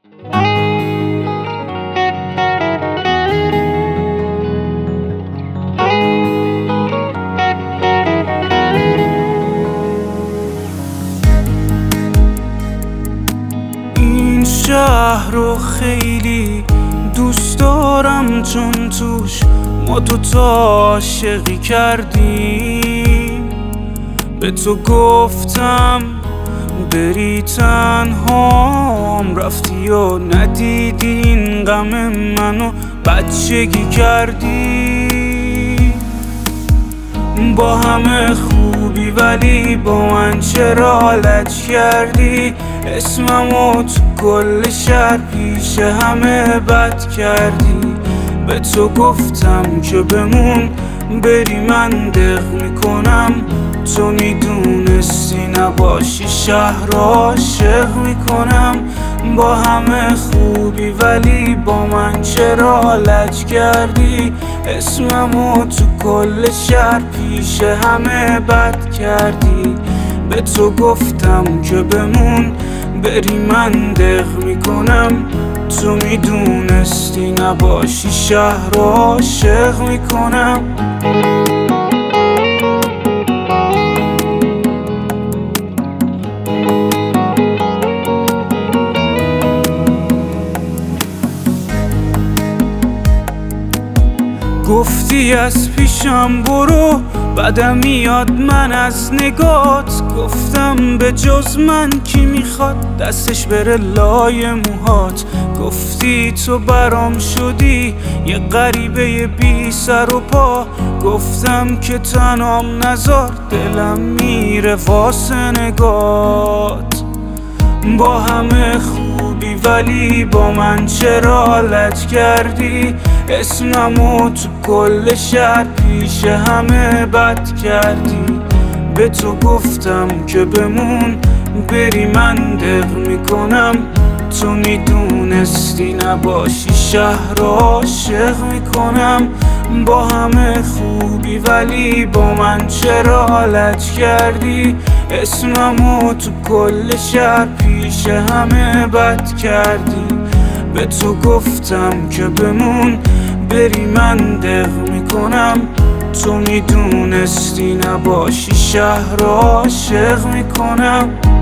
این شهر رو خیلی دوست دارم، چون توش ما دوتا عاشقی کردیم. به تو گفتم بری تنهام، رفتی و ندیدی این غم منو بچگی کردی. با همه خوبی ولی با من چرا لج کردی؟ اسممو تو کل شهر پیش همه بد کردی. به تو گفتم که بمون بری من دق میکنم، تو میدونستی نباشی شهر عاشق میکنم. با همه خوبی ولی با من چرا لج کردی؟ اسممو تو کل شهر پیش همه بد کردی. به تو گفتم که بمون بری من دق میکنم، تو میدونستی نباشی شهر عاشق میکنم. گفتی از پیشم برو، بدم میاد من از نگات. گفتم به جز من کی میخواد دستش بره لای موهات. گفتی تو برام شدی یه غریبه بی سر و پا. گفتم که تنام نذار دلم میره واسه نگات. با همه خوبی ولی با من چرا لج کردی؟ اسممو تو کل شهر پیش همه بد کردی. به تو گفتم که بمون بری من دق میکنم، تو میدونستی نباشی شهر عاشق میکنم. با همه خوبی ولی با من چرا لج کردی؟ اسممو تو کل شهر پیش همه بد کردی. به تو گفتم که بمون بری من دق میکنم، تو میدونستی نباشی شهر عاشق میکنم.